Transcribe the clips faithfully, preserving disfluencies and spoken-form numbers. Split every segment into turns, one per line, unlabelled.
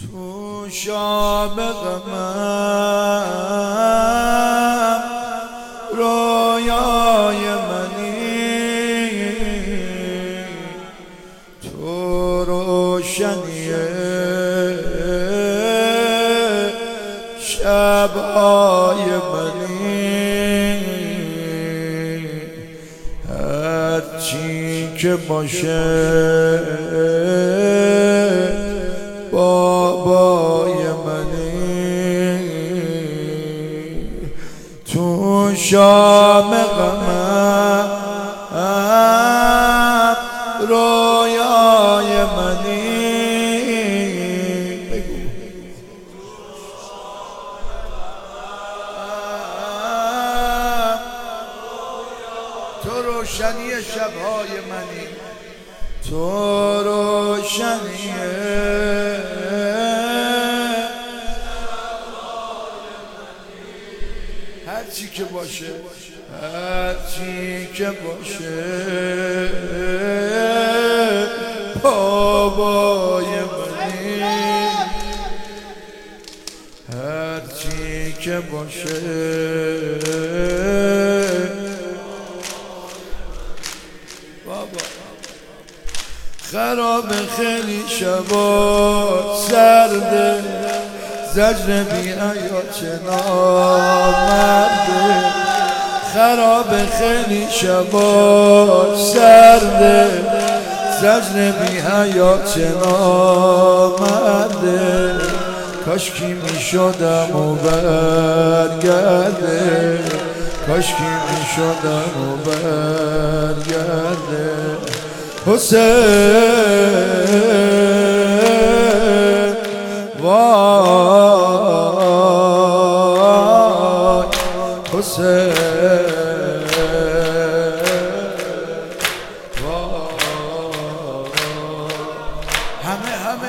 تو شام غمم رویای منی، تو روشنی شب‌های منی. هرچی که باشه بابای منی، تو شام غمم رویای منی. تو روشنی شب‌های منی، تو روشنی هرچی که باشه، هرچی که باشه بابای منی، هرچی که باشه بابا. خراب خیلی شبا سرده، زجر بی حیات نامرده. خراب خیلی شبا سرده، زجر بی حیات نامرده. کاشکی می شدم و برگرده، کاشکی می شدم و برگرده. حسین وای حسین وای همه همه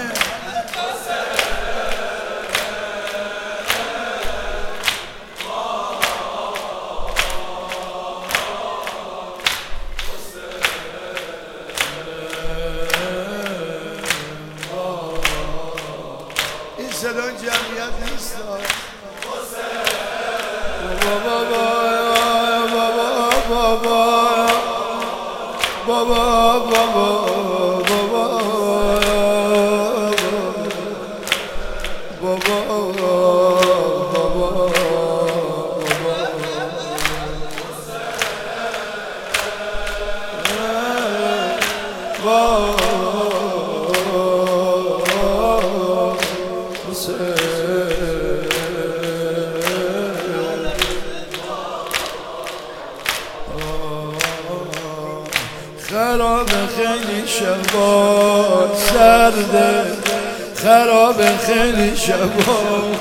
صدای جمعیت نیست. بابا بابا بابا بابا بابا خراب خیلی شبا سرده، خراب خیلی شبا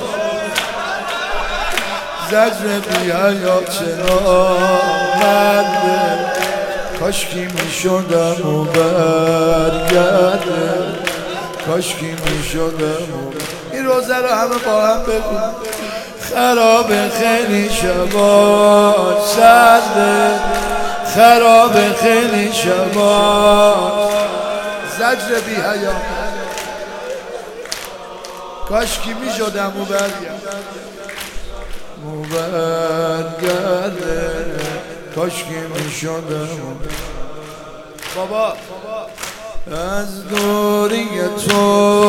زجر بی حیات نامرده. کاشکی می شدم و برگرده، کاشکی می شدم و این روزه رو همه با هم بگو. خراب خیلی شبا سرده، خراب خیلی شبا زجر بی حیات. کاشکی می شدم و برگرده و برگرده، کاشکی می شدم. بابا از دوری تو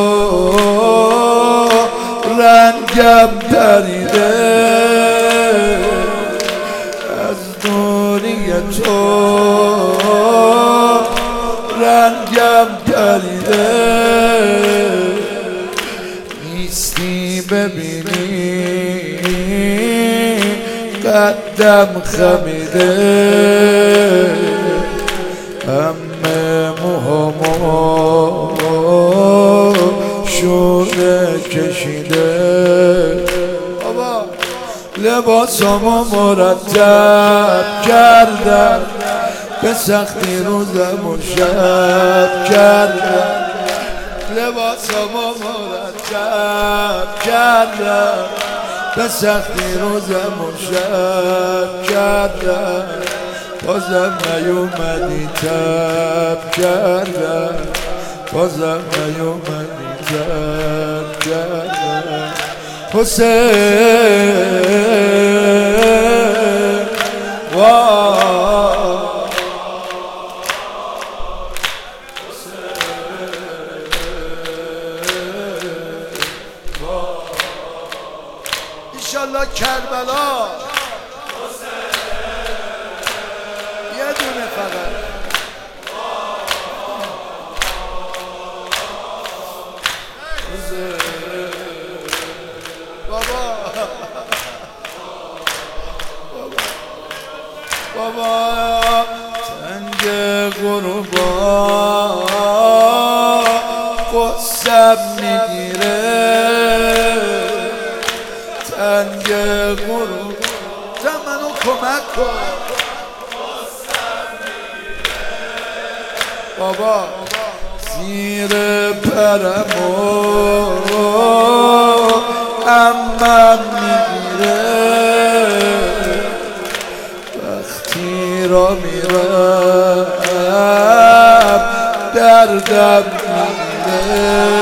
رنگم پریده، از دوری تو رنگم پریده. نیستی ببینی قدم خمیده، همه موهامو شونه کشیده. بابا لباسامو مرتب کردم، به سختی روزم و شب کردم. لباسامو مرتب کردم، به سختی روزم و شب کردم. بازم نیومدی تب کردم، بازم نیومدی تب کردم حسین وای انشالله کربلا یه دونه فقط بابا بابا تنگ غربا قصب میگیره تنگ غروب تا منو کمک کن بابا زیر پرمو امم میگیره وقتی را میرم دردم میگیره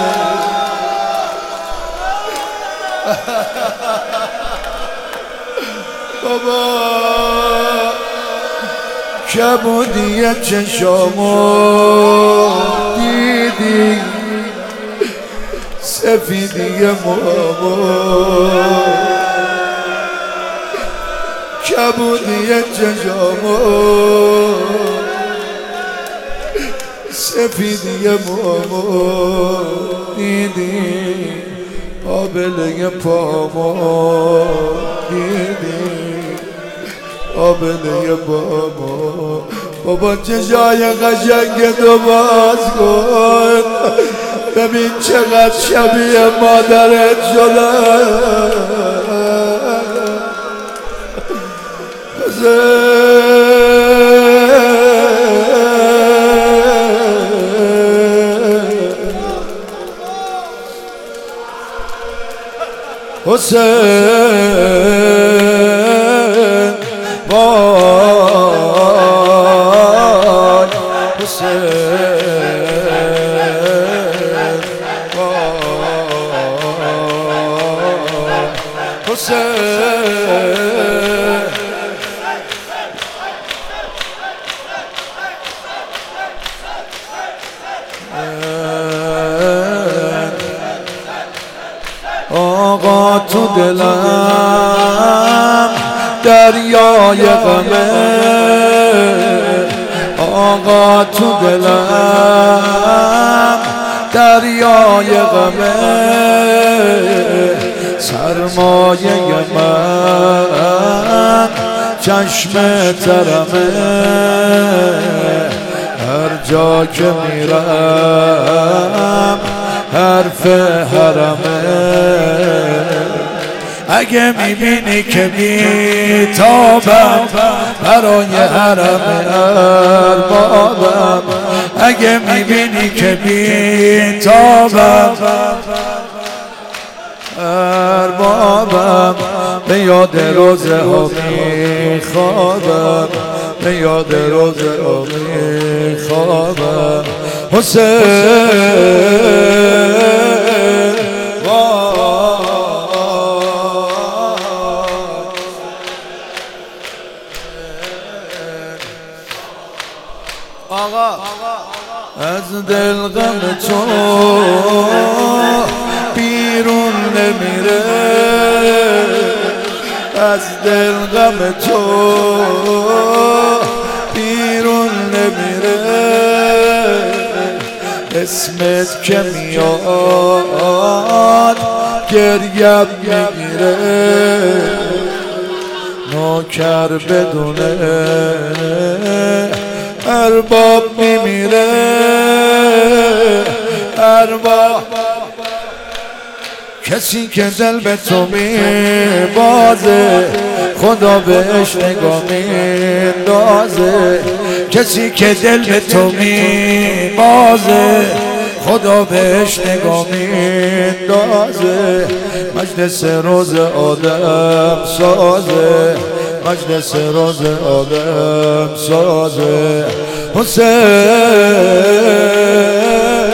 بابا کبودی چشامو دیدی سفیدی موامو کبودی چشامو سفیدی موامو دیدی آبله پامو دیدی آبله بابا بابا چشای قشنگ تو باز کن ببین چقدر شبیه مادرت شده حسین وای حسین وای حسین آقا تو دلم دریای غمه آقا تو دلم دریای غمه سرمایه من چشم ترمه هر جا که میرم حرف حرمه اگه میبینی که بیتابم برای حرم اربابم اگه میبینی که بیتابم اربابم به یاد روزه ها میخوابم به یاد روزه ها میخوابم حسین آقا از دل غم تو بیرون نمیره از دل غم تو بیرون نمیره اسمت که میاد گریم میگیره نوکر بدونه ارباب میمیره ارباب کسی که دل به تو میبازه خدا بهش نگاه میندازه کسی که دل به تو میبازه خدا بهش نگاه میندازه مجلس روز آدم سازه مجلس روز آدم سازه حسین